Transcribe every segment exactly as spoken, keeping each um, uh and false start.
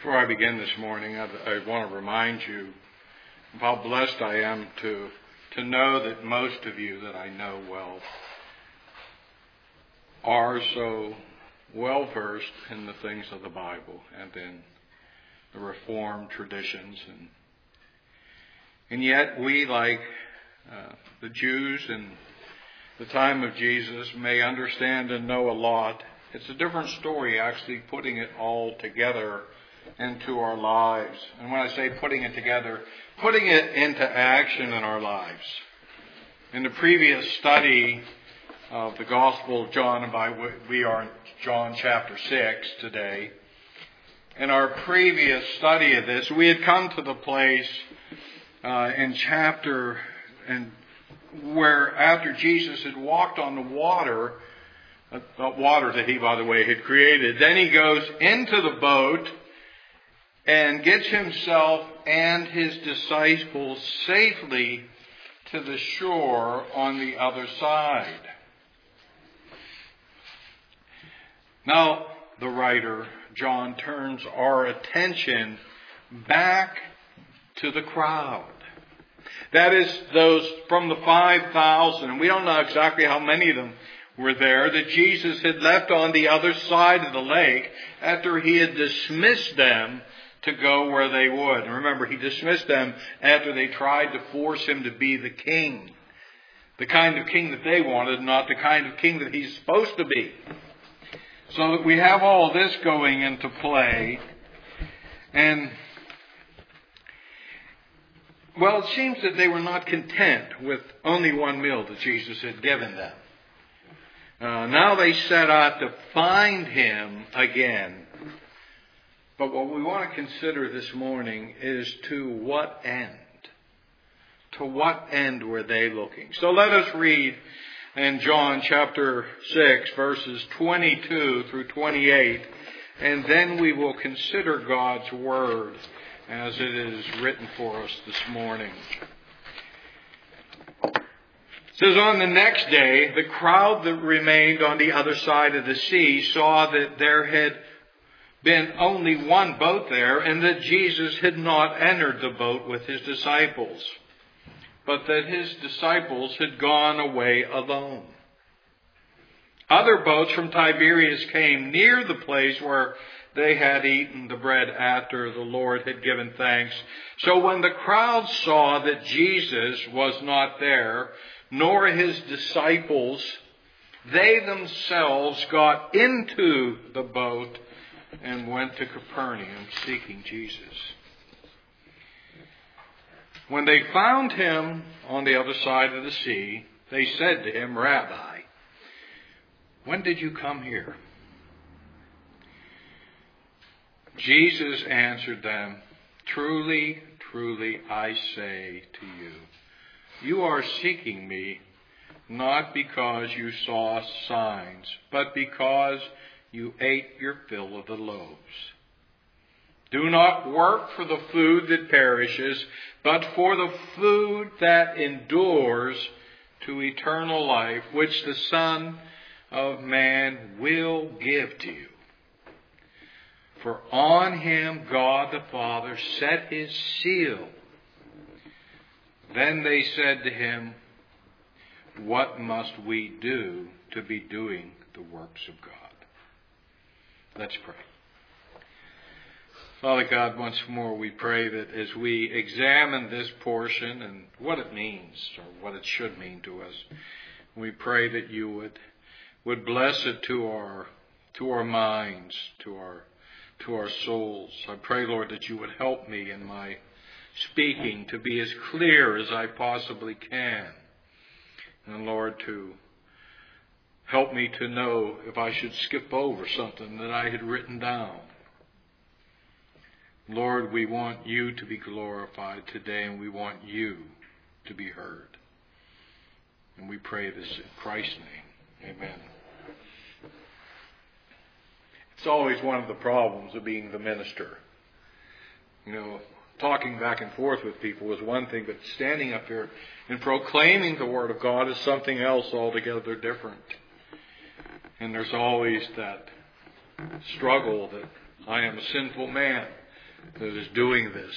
Before I begin this morning, I, I want to remind you of how blessed I am to to know that most of you that I know well are so well versed in the things of the Bible and in the Reformed traditions, and and yet we, like uh, the Jews in the time of Jesus, may understand and know a lot. It's a different story actually putting it all together into our lives. And when I say putting it together, putting it into action in our lives. In the previous study of the Gospel of John, and by we are in John chapter six today. In our previous study of this, we had come to the place uh, in chapter and where after Jesus had walked on the water, uh, the water that he, by the way, had created, then he goes into the boat and gets himself and his disciples safely to the shore on the other side. Now, the writer, John, turns our attention back to the crowd. That is, those from the five thousand, and we don't know exactly how many of them were there, that Jesus had left on the other side of the lake after he had dismissed them to go where they would. And remember, he dismissed them after they tried to force him to be the king. The kind of king that they wanted, not the kind of king that he's supposed to be. So that we have all this going into play. And, well, it seems that they were not content with only one meal that Jesus had given them. Uh, now they set out to find him again. But what we want to consider this morning is to what end? To what end were they looking? So let us read in John chapter six, verses twenty-two through twenty-eight, and then we will consider God's Word as it is written for us this morning. It says, on the next day, the crowd that remained on the other side of the sea saw that there had been only one boat there, and that Jesus had not entered the boat with his disciples, but that his disciples had gone away alone. Other boats from Tiberias came near the place where they had eaten the bread after the Lord had given thanks. So when the crowd saw that Jesus was not there, nor his disciples, they themselves got into the boat and went to Capernaum seeking Jesus. When they found him on the other side of the sea, they said to him, Rabbi, when did you come here? Jesus answered them, Truly, truly, I say to you, you are seeking me not because you saw signs, but because you ate your fill of the loaves. Do not work for the food that perishes, but for the food that endures to eternal life, which the Son of Man will give to you. For on him God the Father set his seal. Then they said to him, What must we do to be doing the works of God? Let's pray. Father God, once more we pray that as we examine this portion and what it means or what it should mean to us, we pray that you would would bless it to our to our minds, to our to our souls. I pray, Lord, that you would help me in my speaking to be as clear as I possibly can. And Lord, to help me to know if I should skip over something that I had written down. Lord, we want you to be glorified today, and we want you to be heard. And we pray this in Christ's name. Amen. It's always one of the problems of being the minister. You know, talking back and forth with people is one thing, but standing up here and proclaiming the Word of God is something else altogether different. And there's always that struggle that I am a sinful man. that is doing this.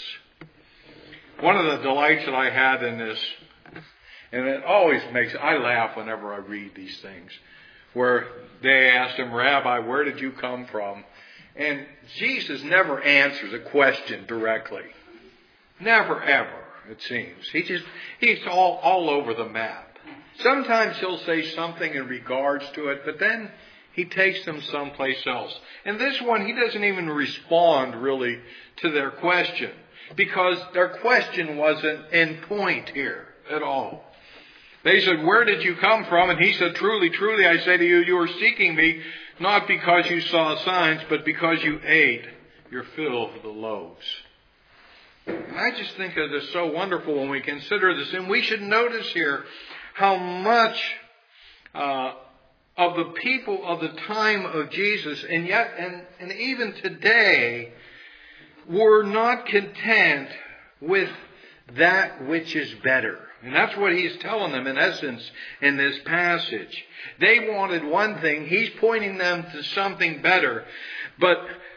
One of the delights that I had in this, and it always makes, I laugh whenever I read these things, where they asked him, Rabbi, where did you come from? And Jesus never answers a question directly. Never, ever, it seems. He just, he's all, all over the map. Sometimes he'll say something in regards to it, but then he takes them someplace else. And this one, he doesn't even respond really to their question, because their question wasn't in point here at all. They said, where did you come from? And he said, truly, truly, I say to you, you are seeking me not because you saw signs, but because you ate your fill of the loaves. And I just think it is so wonderful when we consider this. And we should notice here how much uh, of the people of the time of Jesus, and yet, and, and even today, were not content with that which is better. And that's what he's telling them in essence in this passage. They wanted one thing. He's pointing them to something better. But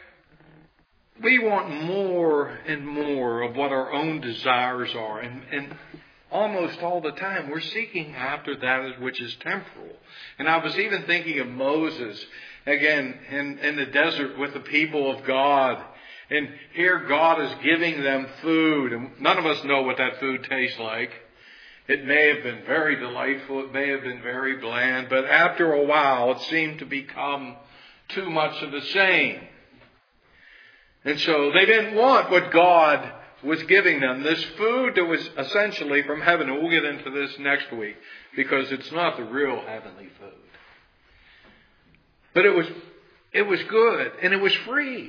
we want more and more of what our own desires are. And, and almost all the time we're seeking after that which is temporal. And I was even thinking of Moses, again, in, in the desert with the people of God. And here God is giving them food. And none of us know what that food tastes like. It may have been very delightful. It may have been very bland. But after a while, it seemed to become too much of the same. And so they didn't want what God was giving them. This food that was essentially from heaven. And we'll get into this next week, because it's not the real heavenly food. But it was, it was good. And it was free.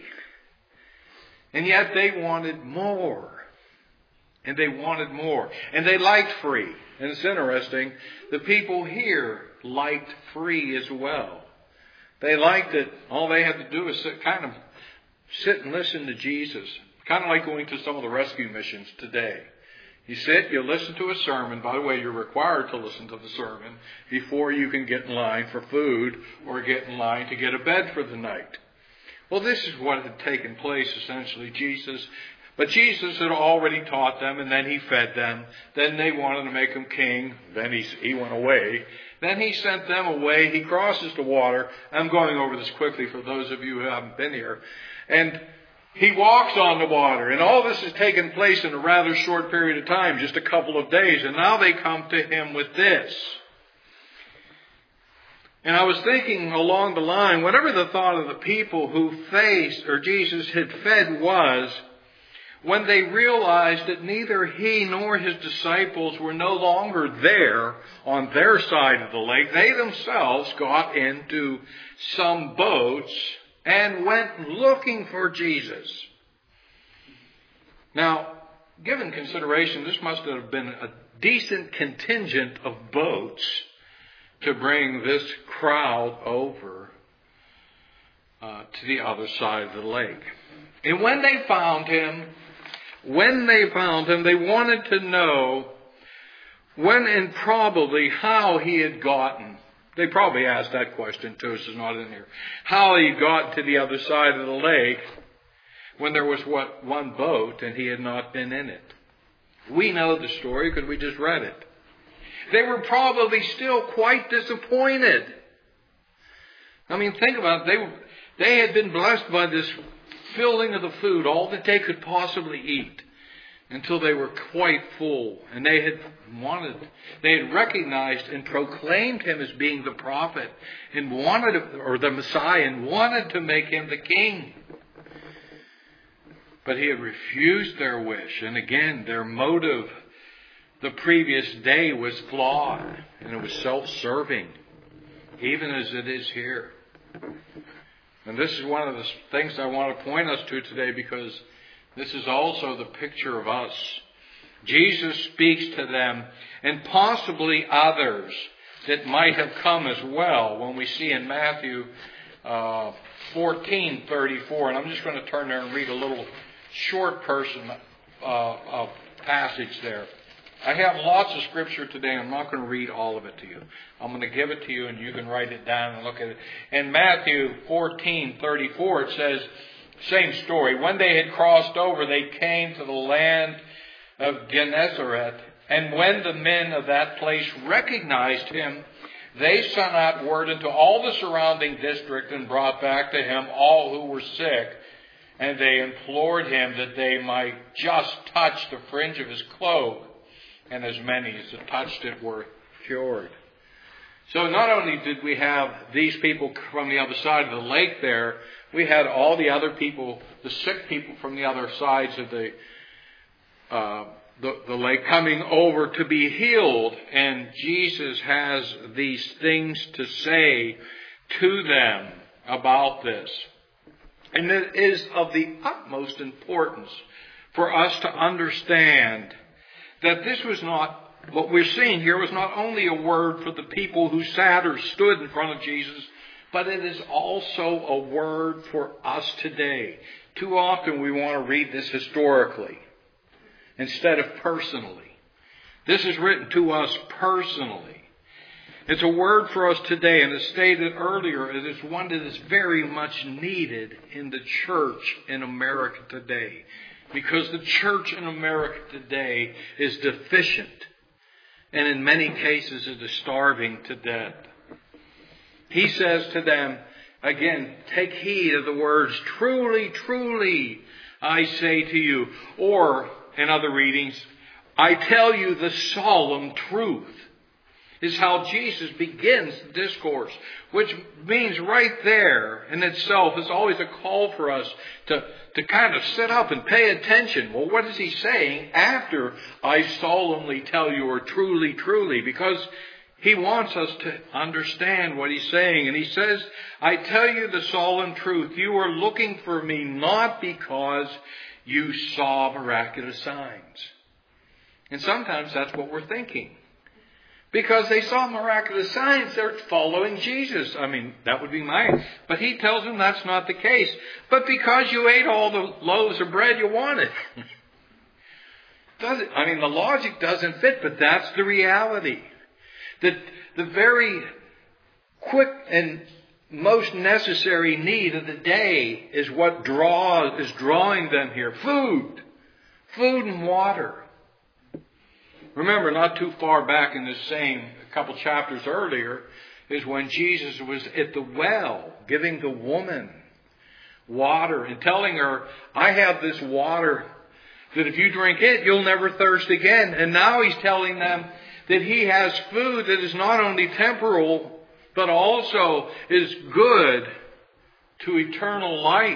And yet they wanted more. And they wanted more. And they liked free. And it's interesting, the people here liked free as well. They liked it. All they had to do was sit, kind of sit and listen to Jesus. Kind of like going to some of the rescue missions today. You sit, you listen to a sermon. By the way, you're required to listen to the sermon before you can get in line for food or get in line to get a bed for the night. Well, this is what had taken place, essentially. Jesus... But Jesus had already taught them, and then he fed them. Then they wanted to make him king. Then he, he went away. Then he sent them away. He crosses the water. I'm going over this quickly for those of you who haven't been here. And he walks on the water. And all this has taken place in a rather short period of time, just a couple of days. And now they come to him with this. And I was thinking along the line, whatever the thought of the people who faced, or Jesus had fed was, when they realized that neither he nor his disciples were no longer there on their side of the lake, they themselves got into some boats and went looking for Jesus. Now, given consideration, this must have been a decent contingent of boats to bring this crowd over uh, to the other side of the lake. And when they found him, When they found him, they wanted to know when and probably how he had gotten. They probably asked that question too, it's not in here. How he got to the other side of the lake when there was, what, one boat and he had not been in it. We know the story because we just read it. They were probably still quite disappointed. I mean, think about it. They, they had been blessed by this filling of the food, all that they could possibly eat, until they were quite full. And they had wanted, they had recognized and proclaimed him as being the prophet, and wanted, or the Messiah, and wanted to make him the king. But he had refused their wish. And again, their motive the previous day was flawed, and it was self-serving, even as it is here. And this is one of the things I want to point us to today, because this is also the picture of us. Jesus speaks to them, and possibly others that might have come as well, when we see in Matthew uh, fourteen thirty-four. And I'm just going to turn there and read a little short person uh, uh, passage there. I have lots of scripture today. I'm not going to read all of it to you. I'm going to give it to you, and you can write it down and look at it. In Matthew fourteen thirty-four, it says, Same story. When they had crossed over, they came to the land of Gennesaret. And when the men of that place recognized him, they sent out word into all the surrounding district and brought back to him all who were sick. And they implored him that they might just touch the fringe of his cloak. And as many as had touched it were cured. So not only did we have these people from the other side of the lake there, we had all the other people, the sick people from the other sides of the, uh, the, the lake coming over to be healed. And Jesus has these things to say to them about this. And it is of the utmost importance for us to understand that this was not, what we're seeing here was not only a word for the people who sat or stood in front of Jesus, but it is also a word for us today. Too often we want to read this historically instead of personally. This is written to us personally. It's a word for us today, and as stated earlier, it is one that is very much needed in the church in America today. Because the church in America today is deficient, and in many cases it is starving to death. He says to them, again, take heed of the words, truly, truly, I say to you. Or, in other readings, I tell you the solemn truth, is how Jesus begins the discourse, which means right there in itself is always a call for us to, to kind of sit up and pay attention. Well, what is he saying after I solemnly tell you, or truly, truly? Because he wants us to understand what he's saying. And he says, I tell you the solemn truth. You are looking for me not because you saw miraculous signs. And sometimes that's what we're thinking. Because they saw miraculous signs, they're following Jesus. I mean, that would be mine. But he tells them that's not the case. But because you ate all the loaves of bread you wanted. Does it? I mean, the logic doesn't fit, but that's the reality. That the very quick and most necessary need of the day is what draws, is drawing them here. Food. Food and water. Remember, not too far back in this same, a couple chapters earlier, is when Jesus was at the well, giving the woman water and telling her, I have this water that if you drink it, you'll never thirst again. And now he's telling them that he has food that is not only temporal, but also is good to eternal life.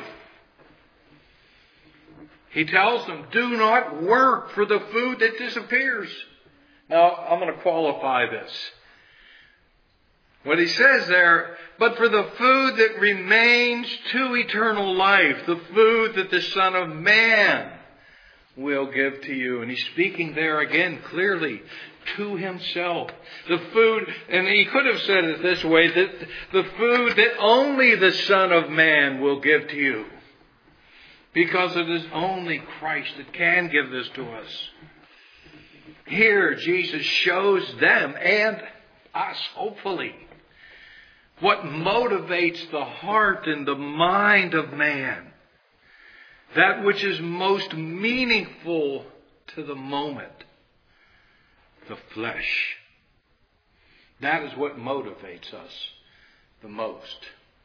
He tells them, do not work for the food that disappears. Now, I'm going to qualify this. What he says there, but for the food that remains to eternal life, the food that the Son of Man will give to you. And he's speaking there again clearly to himself. The food, and he could have said it this way, that the food that only the Son of Man will give to you. Because it is only Christ that can give this to us. Here, Jesus shows them and us, hopefully, what motivates the heart and the mind of man. That which is most meaningful to the moment. The flesh. That is what motivates us the most.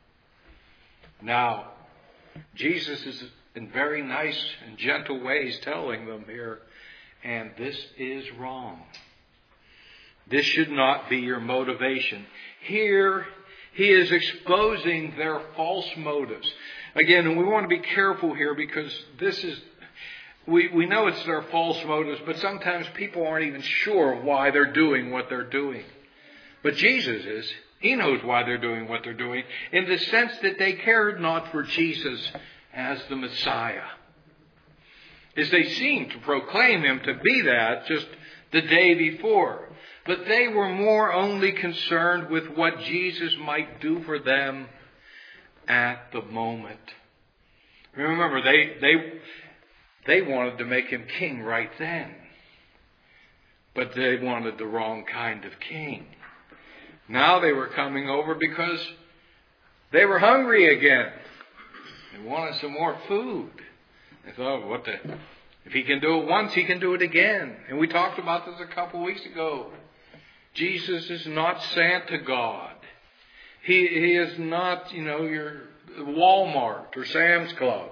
Now, Jesus is in very nice and gentle ways telling them here, and this is wrong. This should not be your motivation. Here, he is exposing their false motives. Again, and we want to be careful here because this is, we, we know it's their false motives, but sometimes people aren't even sure why they're doing what they're doing. But Jesus is. He knows why they're doing what they're doing, in the sense that they cared not for Jesus as the Messiah. As they seemed to proclaim him to be that just the day before. But they were more only concerned with what Jesus might do for them at the moment. Remember, they they they wanted to make him king right then. But they wanted the wrong kind of king. Now they were coming over because they were hungry again. They wanted some more food. They thought, what the... If he can do it once, he can do it again. And we talked about this a couple weeks ago. Jesus is not Santa God. He, he is not, you know, your Walmart or Sam's Club.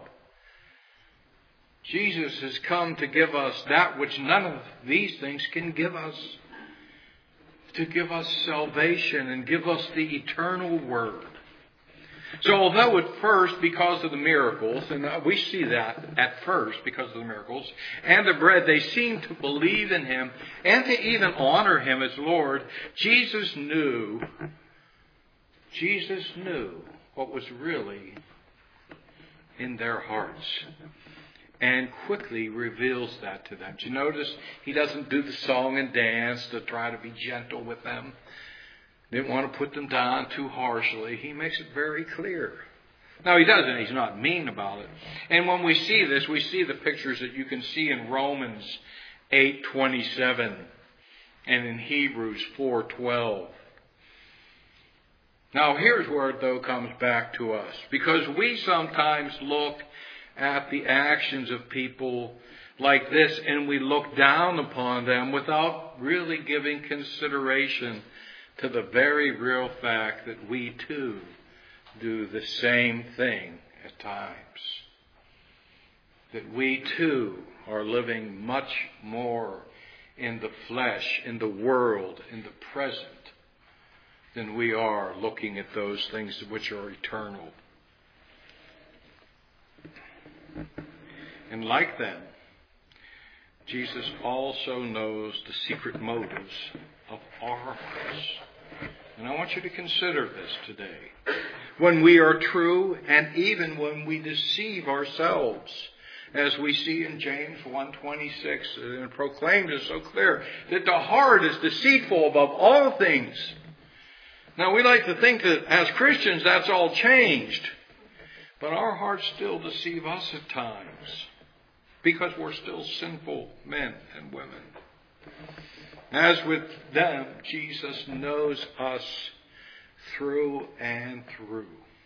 Jesus has come to give us that which none of these things can give us. To give us salvation and give us the eternal Word. So although at first, because of the miracles, and we see that at first because of the miracles, and the bread, they seem to believe in Him and to even honor Him as Lord, Jesus knew, Jesus knew what was really in their hearts. And quickly reveals that to them. Do you notice He doesn't do the song and dance to try to be gentle with them? Didn't want to put them down too harshly. He makes it very clear. Now He doesn't. He's not mean about it. And when we see this, we see the pictures that you can see in Romans eight twenty-seven and in Hebrews four twelve. Now here's where it though comes back to us. Because we sometimes look at the actions of people like this and we look down upon them without really giving consideration to the very real fact that we too do the same thing at times. That we too are living much more in the flesh, in the world, in the present, than we are looking at those things which are eternal. And like them, Jesus also knows the secret motives of our hearts. And I want you to consider this today. When we are true and even when we deceive ourselves, as we see in James one twenty-six, and proclaimed is so clear, that the heart is deceitful above all things. Now we like to think that as Christians that's all changed. But our hearts still deceive us at times. Because we're still sinful men and women. As with them, Jesus knows us through and through.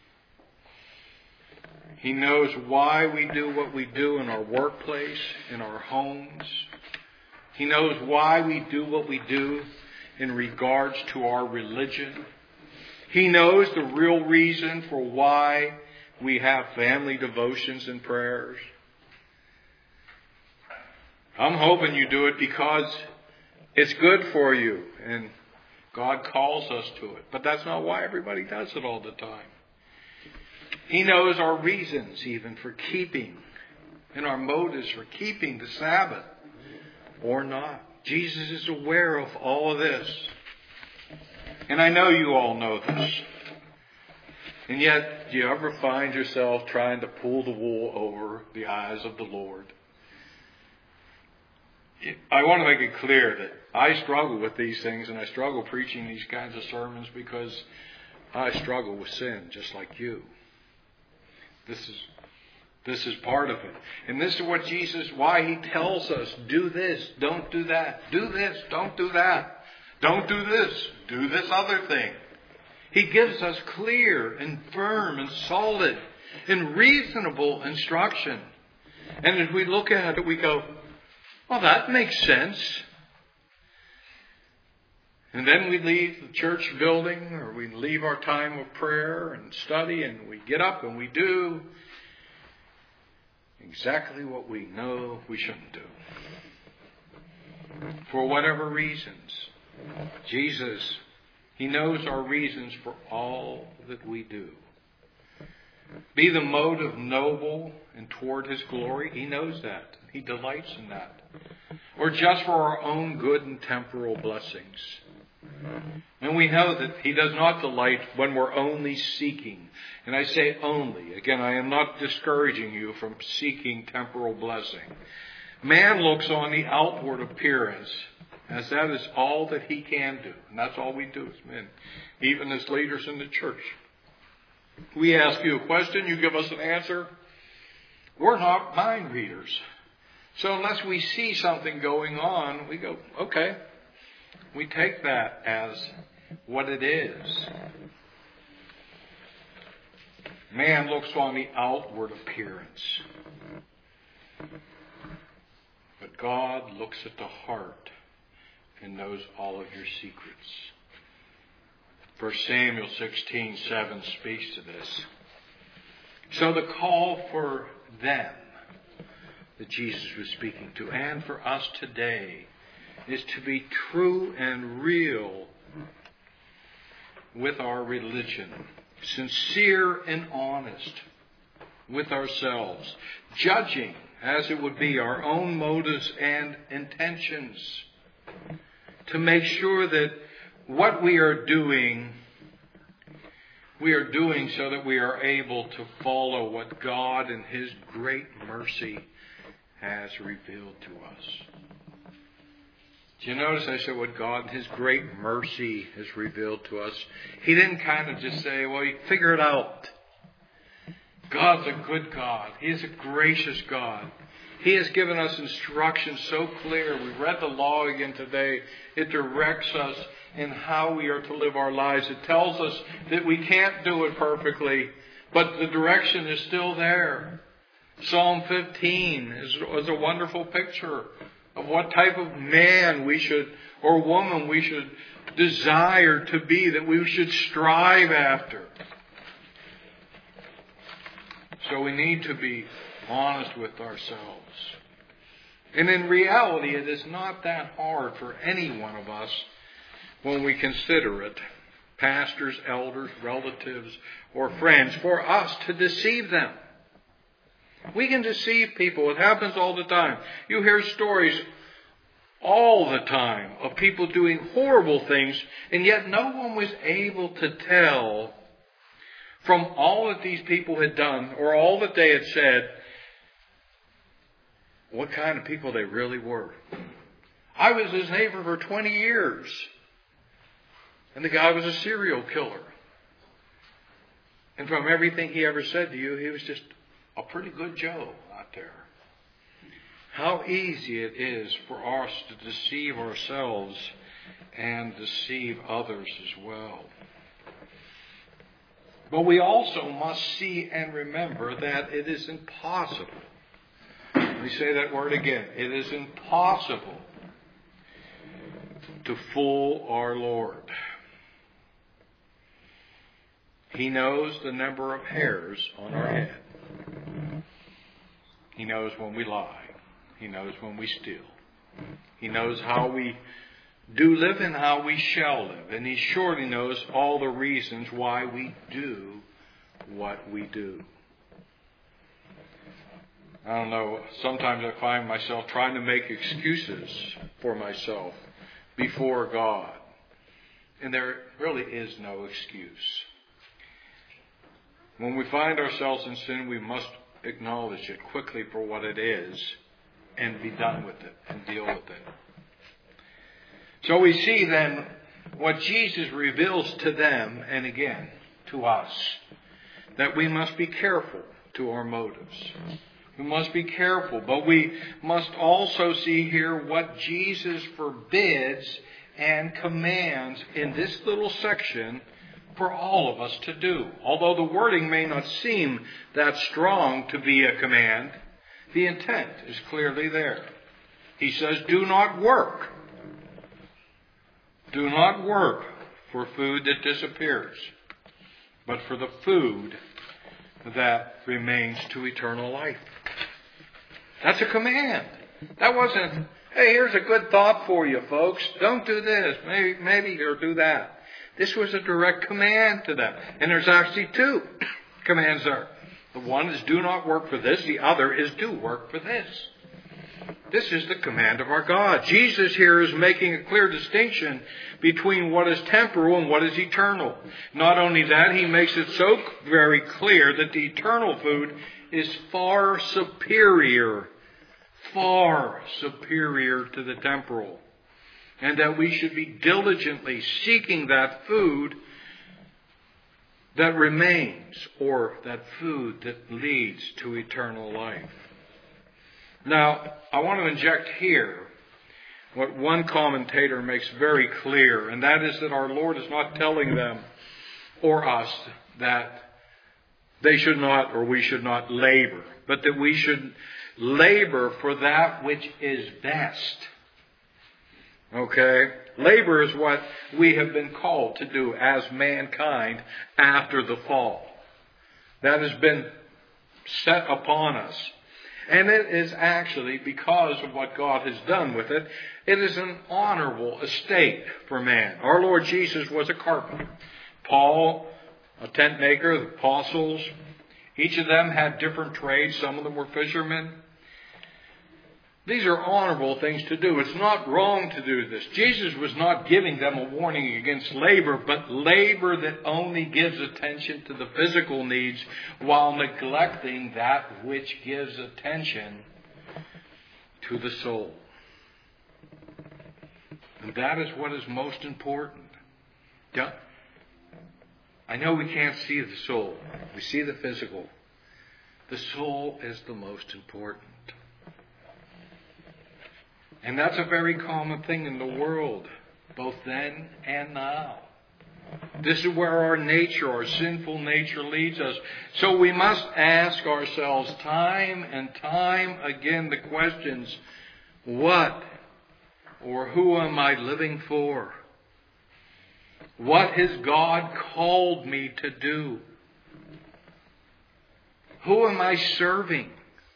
He knows why we do what we do in our workplace, in our homes. He knows why we do what we do in regards to our religion. He knows the real reason for why we have family devotions and prayers. I'm hoping you do it because it's good for you and God calls us to it. But that's not why everybody does it all the time. He knows our reasons even for keeping and our motives for keeping the Sabbath or not. Jesus is aware of all of this. And I know you all know this. And yet, do you ever find yourself trying to pull the wool over the eyes of the Lord? I want to make it clear that I struggle with these things and I struggle preaching these kinds of sermons because I struggle with sin just like you. This is this is part of it. And this is what Jesus, why He tells us, do this, don't do that. Do this, don't do that. Don't do this, do this other thing. He gives us clear and firm and solid and reasonable instruction. And as we look at it, we go, well, that makes sense. And then we leave the church building or we leave our time of prayer and study and we get up and we do exactly what we know we shouldn't do. For whatever reasons. Jesus, He knows our reasons for all that we do. Be the motive noble and toward His glory. He knows that. He delights in that. Or just for our own good and temporal blessings. And we know that He does not delight when we're only seeking. And I say only. Again, I am not discouraging you from seeking temporal blessing. Man looks on the outward appearance as that is all that he can do. And that's all we do as men, even as leaders in the church. We ask you a question, you give us an answer. We're not mind readers. So unless we see something going on, we go, okay. We take that as what it is. Man looks on the outward appearance, but God looks at the heart and knows all of your secrets. First Samuel sixteen seven speaks to this. So the call for them that Jesus was speaking to, and for us today, is to be true and real with our religion, sincere and honest with ourselves, judging, as it would be, our own motives and intentions, to make sure that what we are doing, we are doing so that we are able to follow what God in His great mercy has revealed to us. Do you notice I said what God in His great mercy has revealed to us? He didn't kind of just say, well, you figure it out. God's a good God. He is a gracious God. He has given us instructions so clear. We read the law again today. It directs us in how we are to live our lives. It tells us that we can't do it perfectly, but the direction is still there. Psalm fifteen is, is a wonderful picture of what type of man we should, or woman we should desire to be, that we should strive after. So we need to be honest with ourselves. And in reality, it is not that hard for any one of us when we consider it, pastors, elders, relatives, or friends, for us to deceive them. We can deceive people. It happens all the time. You hear stories all the time of people doing horrible things, and yet no one was able to tell from all that these people had done or all that they had said what kind of people they really were. I was his neighbor for twenty years, and the guy was a serial killer. And from everything he ever said to you, he was just a pretty good Joe out there. How easy it is for us to deceive ourselves and deceive others as well. But we also must see and remember that it is impossible. Let me say that word again. It is impossible to fool our Lord. He knows the number of hairs on our head. He knows when we lie. He knows when we steal. He knows how we do live and how we shall live. And He surely knows all the reasons why we do what we do. I don't know, sometimes I find myself trying to make excuses for myself before God. And there really is no excuse. When we find ourselves in sin, we must acknowledge it quickly for what it is and be done with it and deal with it. So we see then what Jesus reveals to them and again to us, that we must be careful to our motives. We must be careful, but we must also see here what Jesus forbids and commands in this little section for all of us to do. Although the wording may not seem that strong to be a command, the intent is clearly there. He says, do not work. Do not work for food that disappears, but for the food that remains to eternal life. That's a command. That wasn't, hey, here's a good thought for you, folks. Don't do this. Maybe, maybe or do that. This was a direct command to them. And there's actually two commands there. The one is do not work for this. The other is do work for this. This is the command of our God. Jesus here is making a clear distinction between what is temporal and what is eternal. Not only that, He makes it so very clear that the eternal food is far superior, far superior to the temporal. And that we should be diligently seeking that food that remains, or that food that leads to eternal life. Now, I want to inject here what one commentator makes very clear, and that is that our Lord is not telling them or us that they should not, or we should not labor, but that we should labor for that which is best. Okay? Labor is what we have been called to do as mankind after the fall. That has been set upon us. And it is actually, because of what God has done with it, it is an honorable estate for man. Our Lord Jesus was a carpenter. Paul, a tent maker, the apostles, each of them had different trades. Some of them were fishermen. These are honorable things to do. It's not wrong to do this. Jesus was not giving them a warning against labor, but labor that only gives attention to the physical needs while neglecting that which gives attention to the soul. And that is what is most important. I know we can't see the soul. We see the physical. The soul is the most important. And that's a very common thing in the world, both then and now. This is where our nature, our sinful nature leads us. So we must ask ourselves time and time again the questions, what or who am I living for? What has God called me to do? Who am I serving?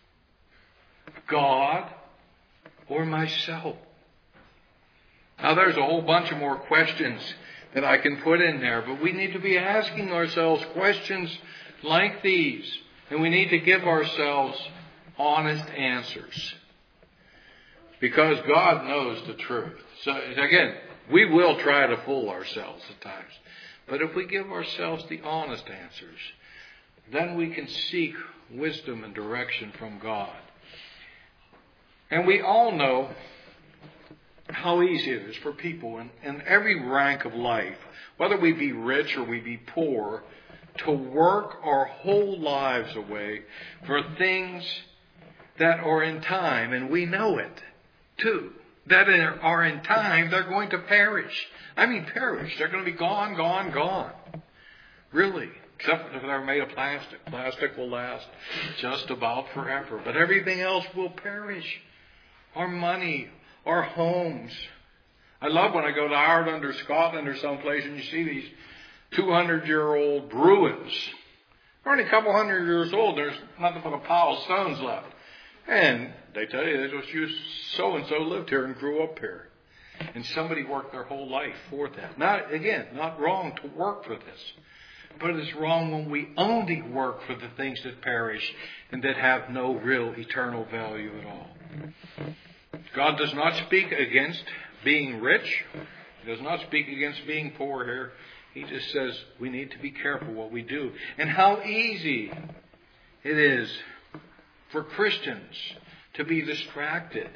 God or myself? Now there's a whole bunch of more questions that I can put in there, but we need to be asking ourselves questions like these, and we need to give ourselves honest answers. Because God knows the truth. So again, we will try to fool ourselves at times. But if we give ourselves the honest answers, then we can seek wisdom and direction from God. And we all know how easy it is for people in, in every rank of life, whether we be rich or we be poor, to work our whole lives away for things that are in time, and we know it too, that are in time, they're going to perish. I mean perish. They're going to be gone, gone, gone. Really. Except if they're made of plastic. Plastic will last just about forever. But everything else will perish. Our money, our homes. I love when I go to Ireland or Scotland or someplace and you see these two hundred year old ruins. They're only a couple hundred years old. There's nothing but a pile of stones left. And they tell you that just you so-and-so lived here and grew up here. And somebody worked their whole life for that. Not, again, not wrong to work for this. But it's wrong when we only work for the things that perish and that have no real eternal value at all. God does not speak against being rich. He does not speak against being poor here. He just says we need to be careful what we do. And how easy it is for Christians to be distracted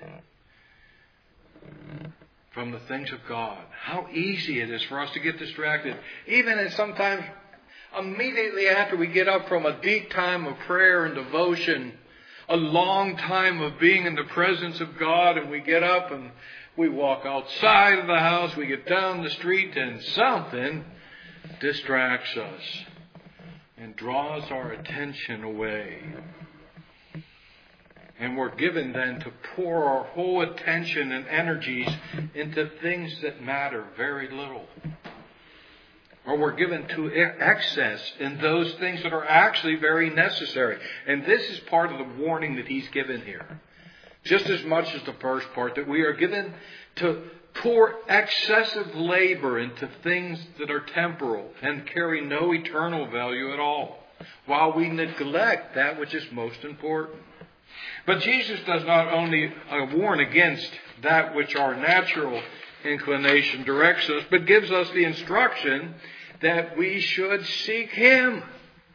from the things of God. How easy it is for us to get distracted. Even and sometimes immediately after we get up from a deep time of prayer and devotion, a long time of being in the presence of God, and we get up and we walk outside of the house, we get down the street, and something distracts us and draws our attention away. And we're given then to pour our whole attention and energies into things that matter very little. Or we're given to excess in those things that are actually very necessary. And this is part of the warning that he's given here. Just as much as the first part, that we are given to pour excessive labor into things that are temporal and carry no eternal value at all, while we neglect that which is most important. But Jesus does not only uh, warn against that which our natural inclination directs us, but gives us the instruction that we should seek Him.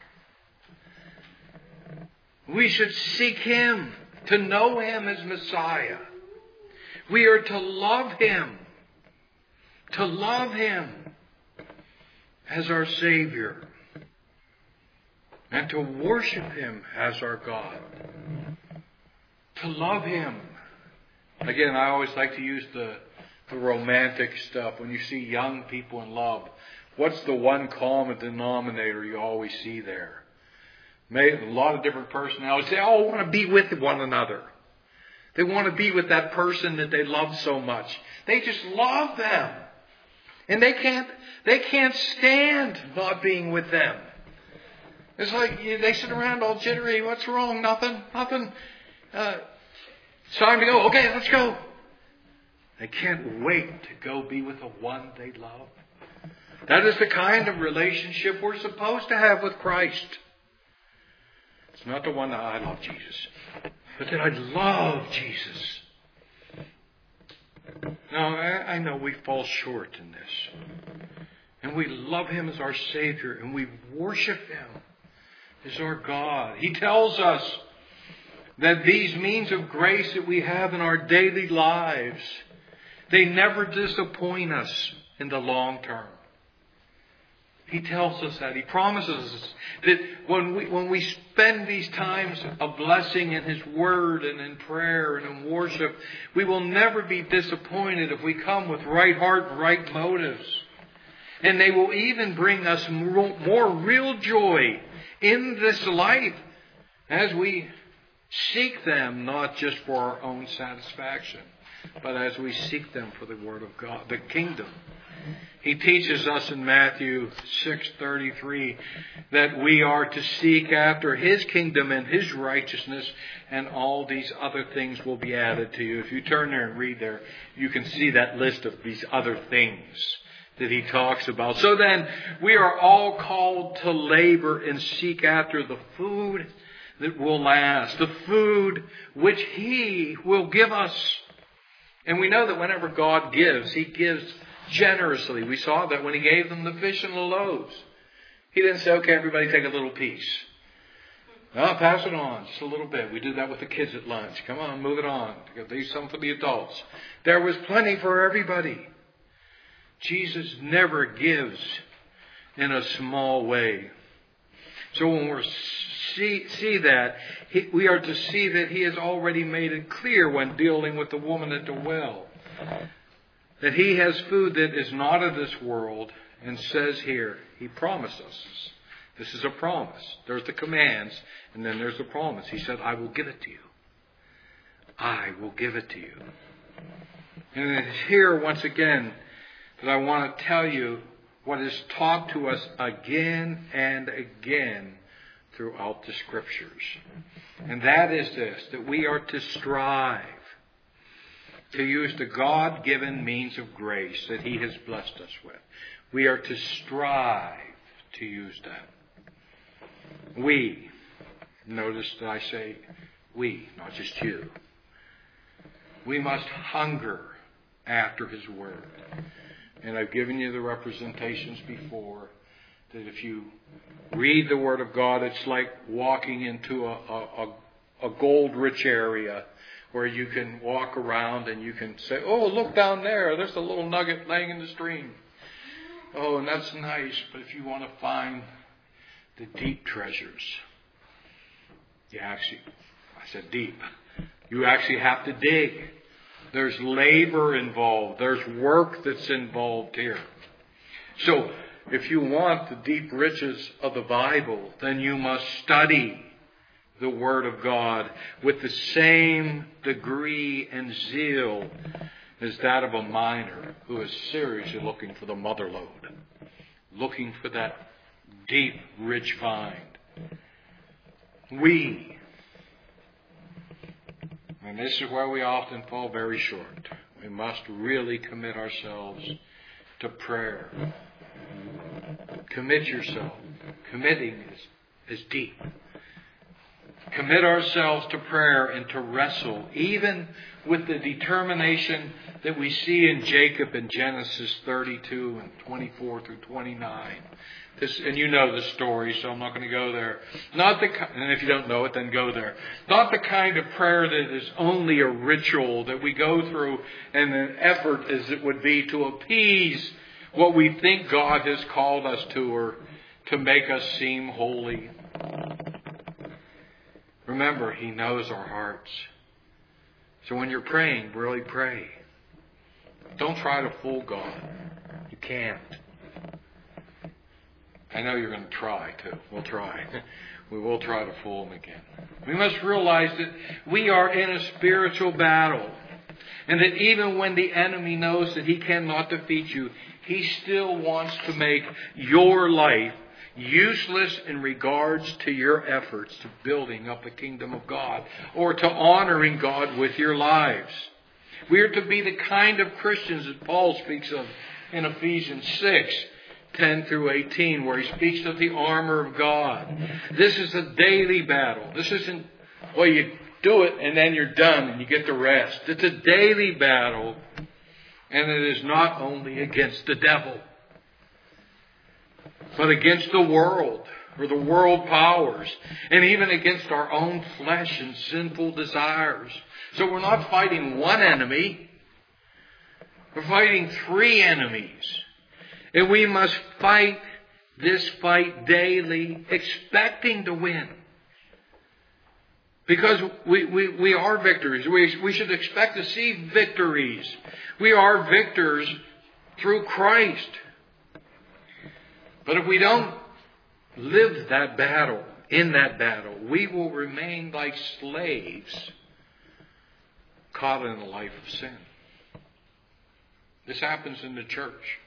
We should seek Him, to know Him as Messiah. We are to love Him, to love Him as our Savior, and to worship Him as our God. To love Him. Again, I always like to use the, the romantic stuff. When you see young people in love, what's the one common denominator you always see there? May, a lot of different personalities. They all want to be with one another. They want to be with that person that they love so much. They just love them. And they can't, they can't stand not being with them. It's like they sit around all jittery. What's wrong? Nothing. Nothing. Uh, it's time to go. Okay, let's go. They can't wait to go be with the one they love. That is the kind of relationship we're supposed to have with Christ. It's not the one that I love Jesus, but that I love Jesus. Now, I, I know we fall short in this. And we love Him as our Savior, and we worship Him as our God. He tells us that these means of grace that we have in our daily lives, they never disappoint us in the long term. He tells us that. He promises us that when we when we spend these times of blessing in His Word and in prayer and in worship, we will never be disappointed if we come with right heart and right motives. And they will even bring us more, more real joy in this life as we seek them, not just for our own satisfaction, but as we seek them for the Word of God, the kingdom. He teaches us in Matthew six thirty-three that we are to seek after His kingdom and His righteousness, and all these other things will be added to you. If you turn there and read there, you can see that list of these other things that He talks about. So then, we are all called to labor and seek after the food that will last, the food which He will give us. And we know that whenever God gives, He gives generously. We saw that when He gave them the fish and the loaves. He didn't say, okay, everybody take a little piece. No, pass it on just a little bit. We do that with the kids at lunch. Come on, move it on. Leave some for the adults. There was plenty for everybody. Jesus never gives in a small way. So when we see, see that, he, we are to see that He has already made it clear when dealing with the woman at the well, that He has food that is not of this world, and says here, He promised us. This is a promise. There's the commands, and then there's the promise. He said, I will give it to you. I will give it to you. And it's here, once again, that I want to tell you what is taught to us again and again throughout the Scriptures. And that is this, that we are to strive to use the God-given means of grace that He has blessed us with. We are to strive to use them. We, notice that I say we, not just you. We must hunger after His Word. And I've given you the representations before that if you read the Word of God, it's like walking into a, a, a gold-rich area where you can walk around and you can say, oh, look down there. There's a little nugget laying in the stream. Oh, and that's nice. But if you want to find the deep treasures, you actually, I said deep, you actually have to dig. There's labor involved. There's work that's involved here. So if you want the deep riches of the Bible, then you must study the Word of God with the same degree and zeal as that of a miner who is seriously looking for the mother lode, looking for that deep, rich find. We, and this is where we often fall very short, we must really commit ourselves to prayer. Commit yourself. Committing is, is deep. Commit ourselves to prayer and to wrestle, even with the determination that we see in Jacob in Genesis thirty-two and twenty-four through twenty-nine. This, and you know the story, so I'm not going to go there. Not the, and if you don't know it, then go there. Not the kind of prayer that is only a ritual that we go through and an effort as it would be to appease what we think God has called us to, or to make us seem holy. Remember, He knows our hearts. So when you're praying, really pray. Don't try to fool God. You can't. I know you're going to try too. We'll try. we will try to fool him again. We must realize that we are in a spiritual battle. And that even when the enemy knows that he cannot defeat you, he still wants to make your life useless in regards to your efforts to building up the kingdom of God or to honoring God with your lives. We are to be the kind of Christians that Paul speaks of in Ephesians six, ten through eighteen, where he speaks of the armor of God. This is a daily battle. This isn't, well, you do it and then you're done and you get the rest. It's a daily battle, and it is not only against the devil, but against the world or the world powers, and even against our own flesh and sinful desires. So we're not fighting one enemy. We're fighting three enemies. And we must fight this fight daily, expecting to win. Because we, we, we are victors. We, we should expect to see victories. We are victors through Christ. But if we don't live that battle, in that battle, we will remain like slaves caught in a life of sin. This happens in the church.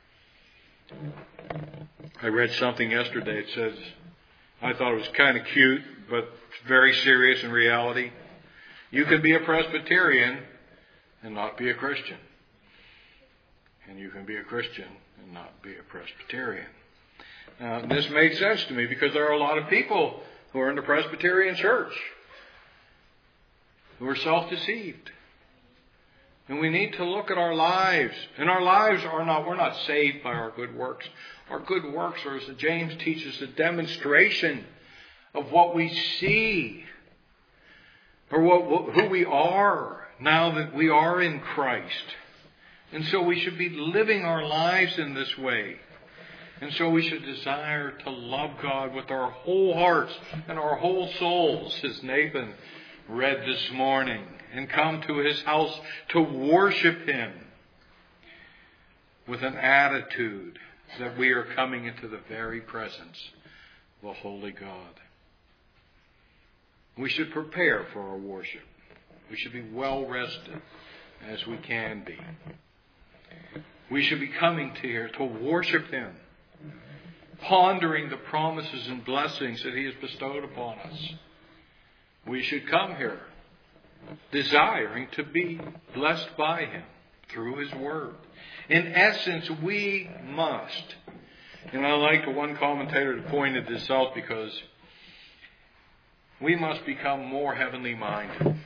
I read something yesterday. It says, I thought it was kind of cute, but very serious in reality. You can be a Presbyterian and not be a Christian. And you can be a Christian and not be a Presbyterian. Now, this made sense to me because there are a lot of people who are in the Presbyterian church who are self-deceived. And we need to look at our lives. And our lives are not, we're not saved by our good works. Our good works are, as James teaches, a demonstration of what we see or what, what, who we are now that we are in Christ. And so we should be living our lives in this way. And so we should desire to love God with our whole hearts and our whole souls, as Nathan read this morning, and come to his house to worship him with an attitude that we are coming into the very presence of a holy God. We should prepare for our worship. We should be well rested as we can be. We should be coming to here to worship him, pondering the promises and blessings that he has bestowed upon us. We should come here desiring to be blessed by him through his word. In essence, we must. And I like the one commentator that pointed this out because we must become more heavenly minded.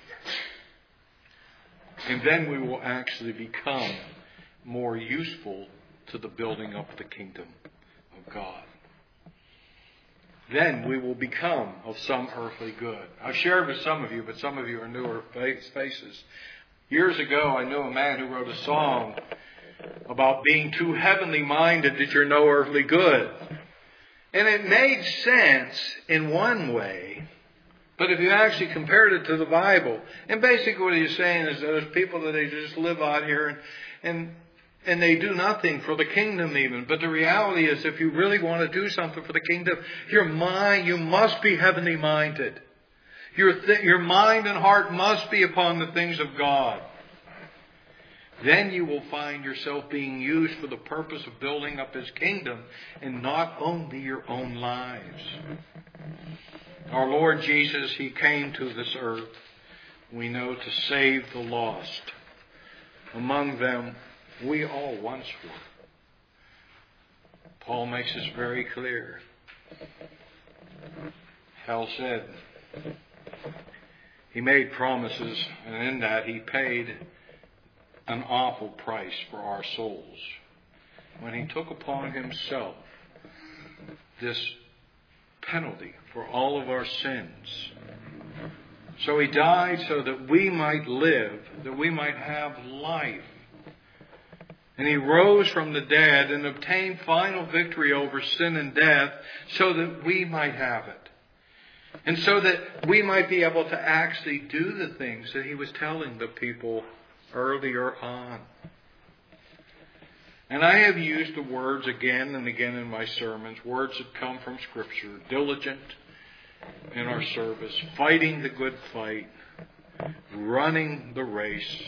And then we will actually become more useful to the building up of the kingdom of God. Then we will become of some earthly good. I've shared with some of you, but some of you are newer faces. Years ago, I knew a man who wrote a song about being too heavenly minded that you're no earthly good. And it made sense in one way, but if you actually compared it to the Bible, and basically what he's saying is that there's people that they just live out here and, and And they do nothing for the kingdom even. But the reality is, if you really want to do something for the kingdom, your mind, you must be heavenly minded. Your, th- your mind and heart must be upon the things of God. Then you will find yourself being used for the purpose of building up his kingdom and not only your own lives. Our Lord Jesus, he came to this earth, we know, to save the lost. Among them, we all once were. Paul makes this very clear. Hal said he made promises, and in that he paid an awful price for our souls when he took upon himself this penalty for all of our sins. So he died so that we might live, that we might have life. And he rose from the dead and obtained final victory over sin and death so that we might have it. And so that we might be able to actually do the things that he was telling the people earlier on. And I have used the words again and again in my sermons, words that come from Scripture: diligent, in our service, fighting the good fight, running the race,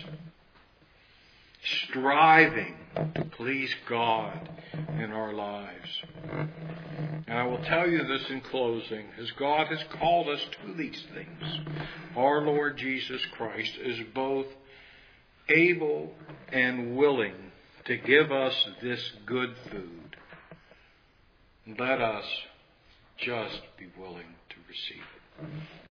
striving to please God in our lives. And I will tell you this in closing, as God has called us to these things, our Lord Jesus Christ is both able and willing to give us this good food. Let us just be willing to receive it.